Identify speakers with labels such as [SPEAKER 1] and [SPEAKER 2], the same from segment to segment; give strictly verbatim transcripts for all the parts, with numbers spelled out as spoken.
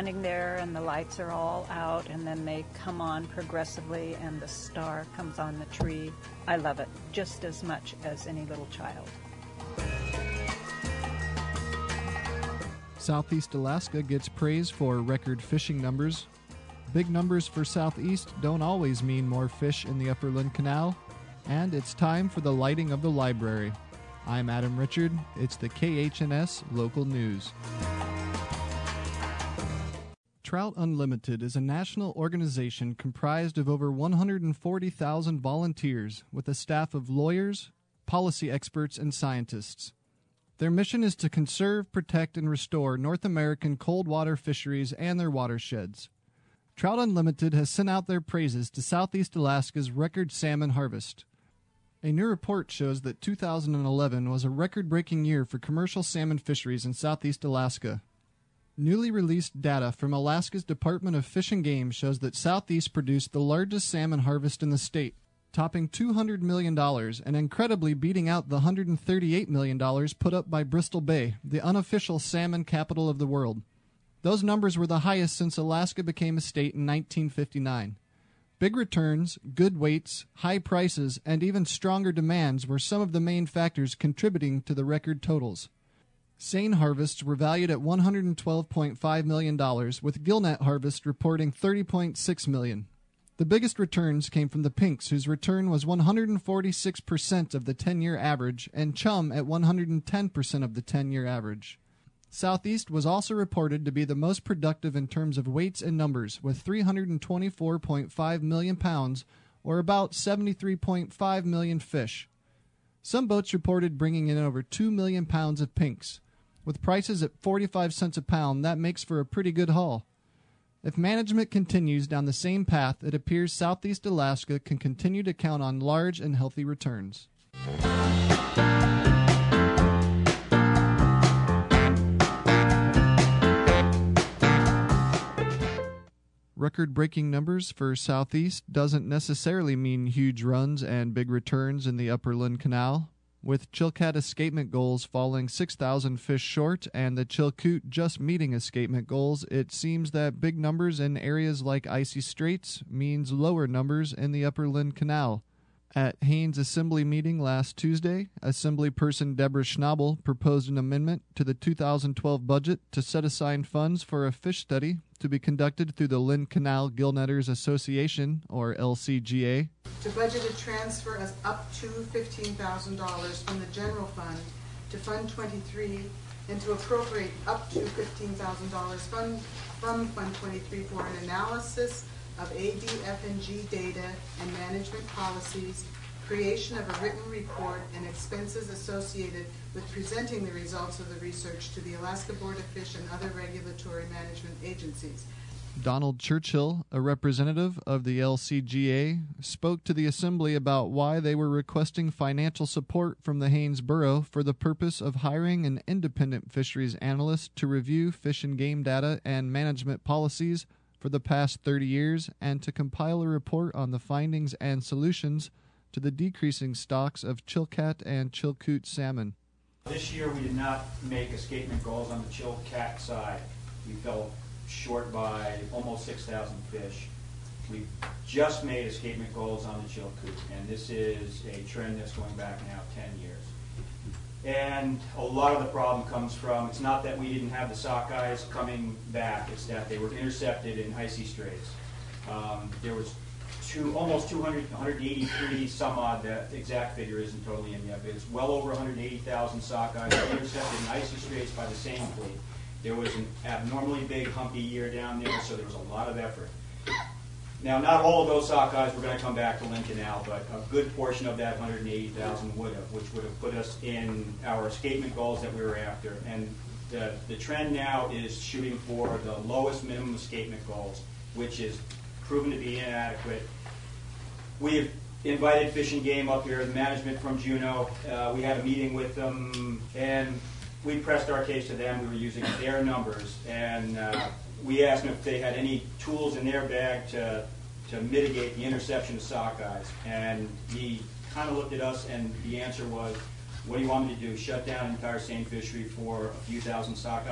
[SPEAKER 1] standing there and the lights are all out and then they come on progressively and the star comes on the tree. I love it just as much as any little child.
[SPEAKER 2] Southeast Alaska gets praise for record fishing numbers. Big numbers for Southeast don't always mean more fish in the Upper Lynn Canal. And it's time for the lighting of the library. I'm Adam Richard. It's the K H N S Local News. Trout Unlimited is a national organization comprised of over one hundred forty thousand volunteers with a staff of lawyers, policy experts, and scientists. Their mission is to conserve, protect, and restore North American cold water fisheries and their watersheds. Trout Unlimited has sent out their praises to Southeast Alaska's record salmon harvest. A new report shows that two thousand eleven was a record-breaking year for commercial salmon fisheries in Southeast Alaska. Newly released data from Alaska's Department of Fish and Game shows that Southeast produced the largest salmon harvest in the state, topping two hundred million dollars and incredibly beating out the one hundred thirty-eight million dollars put up by Bristol Bay, the unofficial salmon capital of the world. Those numbers were the highest since Alaska became a state in nineteen fifty-nine. Big returns, good weights, high prices, and even stronger demands were some of the main factors contributing to the record totals. Seine harvests were valued at one hundred twelve point five million dollars, with gillnet harvest reporting thirty point six million dollars. The biggest returns came from the pinks, whose return was one hundred forty-six percent of the ten-year average, and chum at one hundred ten percent of the ten-year average. Southeast was also reported to be the most productive in terms of weights and numbers, with three hundred twenty-four point five million pounds, or about seventy-three point five million fish. Some boats reported bringing in over two million pounds of pinks. With prices at forty-five cents a pound, that makes for a pretty good haul. If management continues down the same path, it appears Southeast Alaska can continue to count on large and healthy returns. Record-breaking numbers for Southeast doesn't necessarily mean huge runs and big returns in the Upper Lynn Canal. With Chilkat escapement goals falling six thousand fish short and the Chilkoot just meeting escapement goals, it seems that big numbers in areas like Icy Straits means lower numbers in the Upper Lynn Canal. At Haines Assembly meeting last Tuesday, Assemblyperson Deborah Schnabel proposed an amendment to the two thousand twelve budget to set aside funds for a fish study to be conducted through the Lynn Canal Gillnetters Association, or L C G A.
[SPEAKER 3] To budget a transfer as up to fifteen thousand dollars from the general fund to Fund twenty-three and to appropriate up to fifteen thousand dollars from, from Fund twenty-three for an analysis of A D F N G data and management policies, creation of a written report, and expenses associated with presenting the results of the research to the Alaska Board of Fish and other regulatory management agencies.
[SPEAKER 2] Donald Churchill, a representative of the L C G A, spoke to the Assembly about why they were requesting financial support from the Haines Borough for the purpose of hiring an independent fisheries analyst to review fish and game data and management policies for the past thirty years and to compile a report on the findings and solutions to the decreasing stocks of Chilkat and Chilkoot salmon.
[SPEAKER 4] This year we did not make escapement goals on the Chilkat side. We fell short by almost six thousand fish. We just made escapement goals on the Chilkoot, and this is a trend that's going back now ten years. And a lot of the problem comes from, it's not that we didn't have the sockeyes coming back, it's that they were intercepted in Icy Straits. Um, there was two, almost two hundred, one hundred eighty-three some odd, that exact figure isn't totally in yet, but it's well over one hundred eighty thousand sockeyes intercepted in Icy Straits by the same fleet. There was an abnormally big humpy year down there, so there was a lot of effort. Now, not all of those sockeyes were going to come back to Lynn Canal, but a good portion of that one hundred eighty thousand would have, which would have put us in our escapement goals that we were after. And the, the trend now is shooting for the lowest minimum escapement goals, which is proven to be inadequate. We've invited Fish and Game up here, the management from Juneau. Uh, we had a meeting with them, and we pressed our case to them. We were using their numbers, and uh, we asked them if they had any tools in their bag to to mitigate the interception of sockeyes. And he kind of looked at us, and the answer was, what do you want me to do, shut down an entire seine fishery for a few thousand sockeyes?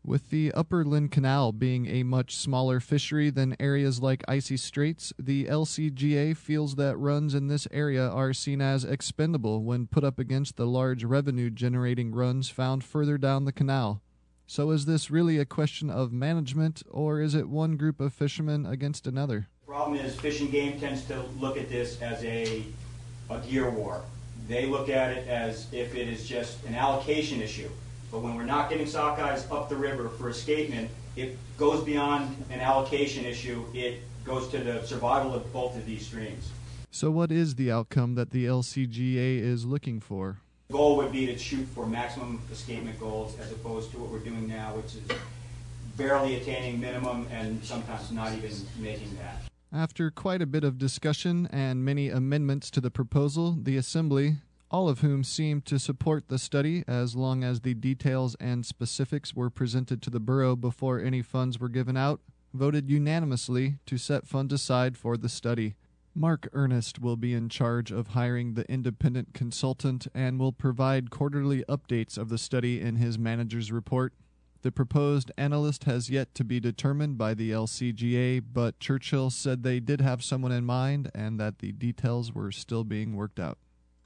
[SPEAKER 2] With the Upper Lynn Canal being a much smaller fishery than areas like Icy Straits, the L C G A feels that runs in this area are seen as expendable when put up against the large revenue-generating runs found further down the canal. So is this really a question of management, or is it one group of fishermen against another?
[SPEAKER 4] The problem is Fish and Game tends to look at this as a, a gear war. They look at it as if it is just an allocation issue. But when we're not getting sockeyes up the river for escapement, it goes beyond an allocation issue. It goes to the survival of both of these streams.
[SPEAKER 2] So what is the outcome that the L C G A is looking for?
[SPEAKER 4] The goal would be to shoot for maximum escapement goals as opposed to what we're doing now, which is barely attaining minimum and sometimes not even making that.
[SPEAKER 2] After quite a bit of discussion and many amendments to the proposal, the Assembly, all of whom seemed to support the study as long as the details and specifics were presented to the borough before any funds were given out, voted unanimously to set funds aside for the study. Mark Ernest will be in charge of hiring the independent consultant and will provide quarterly updates of the study in his manager's report. The proposed analyst has yet to be determined by the L C G A, but Churchill said they did have someone in mind and that the details were still being worked out.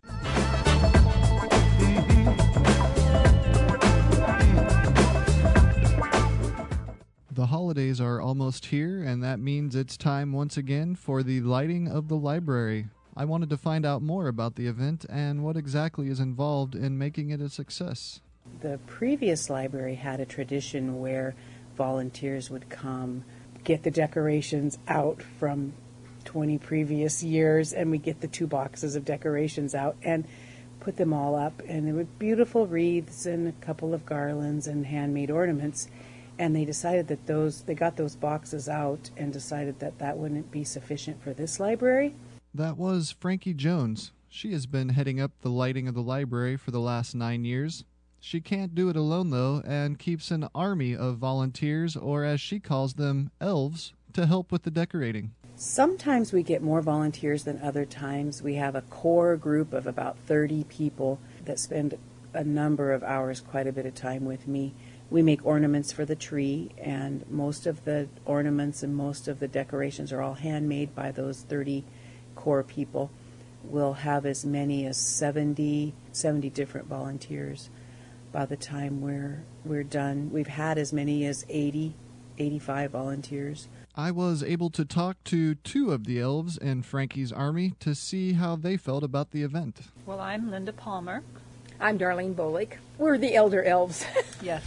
[SPEAKER 2] The holidays are almost here, and that means it's time once again for the lighting of the library. I wanted to find out more about the event and what exactly is involved in making it a success.
[SPEAKER 5] The previous library had a tradition where volunteers would come, get the decorations out from twenty previous years, and we get the two boxes of decorations out and put them all up, and there were beautiful wreaths and a couple of garlands and handmade ornaments. And they decided that those, they got those boxes out and decided that that wouldn't be sufficient for this library.
[SPEAKER 2] That was Frankie Jones. She has been heading up the lighting of the library for the last nine years. She can't do it alone, though, and keeps an army of volunteers, or as she calls them, elves, to help with the decorating.
[SPEAKER 5] Sometimes we get more volunteers than other times. We have a core group of about thirty people that spend a number of hours, quite a bit of time with me. We make ornaments for the tree, and most of the ornaments and most of the decorations are all handmade by those thirty core people. We'll have as many as seventy, seventy different volunteers by the time we're we're done. We've had as many as eighty, eighty-five volunteers.
[SPEAKER 2] I was able to talk to two of the elves in Frankie's army to see how they felt about the event.
[SPEAKER 1] Well, I'm Linda Palmer.
[SPEAKER 6] I'm Darlene Bolick. We're the elder elves.
[SPEAKER 1] Yes.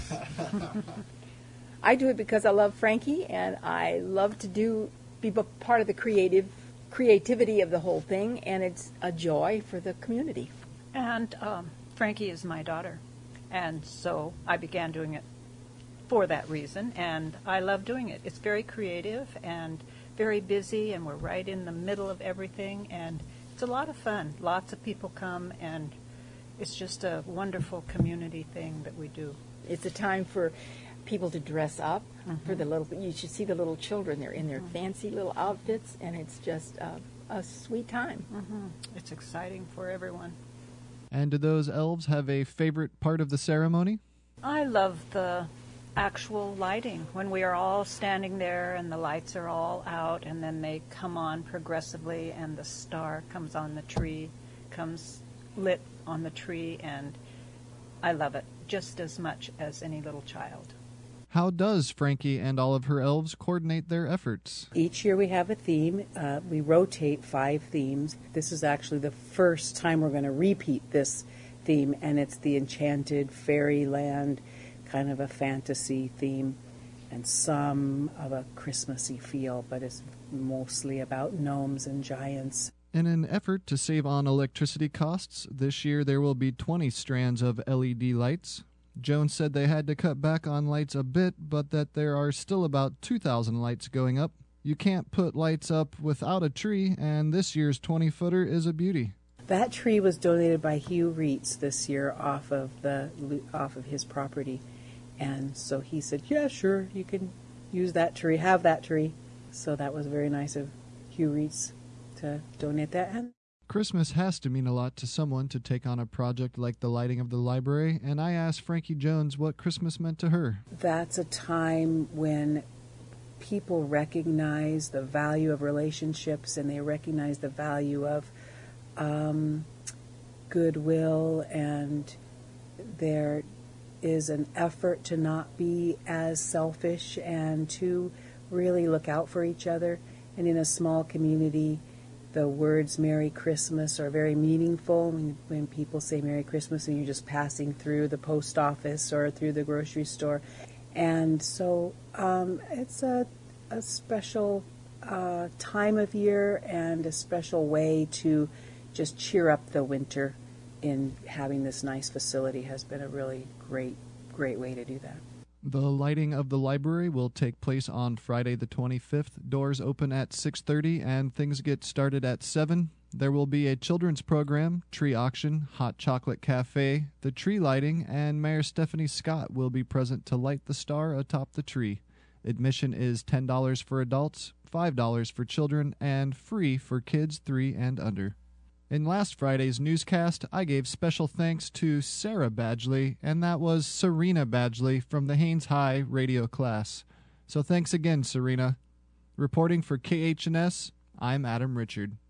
[SPEAKER 6] I do it because I love Frankie, and I love to do be part of the creative creativity of the whole thing, and it's a joy for the community.
[SPEAKER 1] And um, Frankie is my daughter, and so I began doing it for that reason, and I love doing it. It's very creative and very busy, and we're right in the middle of everything, and it's a lot of fun. Lots of people come, and it's just a wonderful community thing that we do.
[SPEAKER 6] It's a time for people to dress up, mm-hmm. for the little, you should see the little children. They're in their mm-hmm. fancy little outfits, and it's just a, a sweet time.
[SPEAKER 1] Mm-hmm. It's exciting for everyone.
[SPEAKER 2] And do those elves have a favorite part of the ceremony?
[SPEAKER 1] I love the actual lighting, when we are all standing there and the lights are all out, and then they come on progressively, and the star comes on the tree, comes lit on the tree, and I love it just as much as any little child.
[SPEAKER 2] How does Frankie and all of her elves coordinate their efforts?
[SPEAKER 5] Each year we have a theme. Uh, we rotate five themes. This is actually the first time we're going to repeat this theme, and it's the enchanted fairyland, kind of a fantasy theme, and some of a Christmassy feel, but it's mostly about gnomes and giants.
[SPEAKER 2] In an effort to save on electricity costs, this year there will be twenty strands of L E D lights. Jones said they had to cut back on lights a bit, but that there are still about two thousand lights going up. You can't put lights up without a tree, and this year's twenty-footer is a beauty.
[SPEAKER 5] That tree was donated by Hugh Reitz this year off of the off of his property, and so he said, yeah, sure, you can use that tree, have that tree. So that was very nice of Hugh Reitz to donate that. And
[SPEAKER 2] Christmas has to mean a lot to someone to take on a project like the lighting of the library, and I asked Frankie Jones what Christmas meant to her.
[SPEAKER 5] That's a time when people recognize the value of relationships, and they recognize the value of um, goodwill, and there is an effort to not be as selfish and to really look out for each other. And in a small community, the words Merry Christmas are very meaningful. When, when people say Merry Christmas and you're just passing through the post office or through the grocery store. And so um, it's a, a special uh, time of year and a special way to just cheer up the winter. In having this nice facility has been a really great, great way to do that.
[SPEAKER 2] The lighting of the library will take place on Friday the twenty-fifth. Doors open at six thirty and things get started at seven. There will be a children's program, tree auction, hot chocolate cafe, the tree lighting, and Mayor Stephanie Scott will be present to light the star atop the tree. Admission is ten dollars for adults, five dollars for children, and free for kids three and under. In last Friday's newscast, I gave special thanks to Sarah Badgley, and that was Serena Badgley from the Haines High radio class. So thanks again, Serena. Reporting for K H N S, I'm Adam Richard.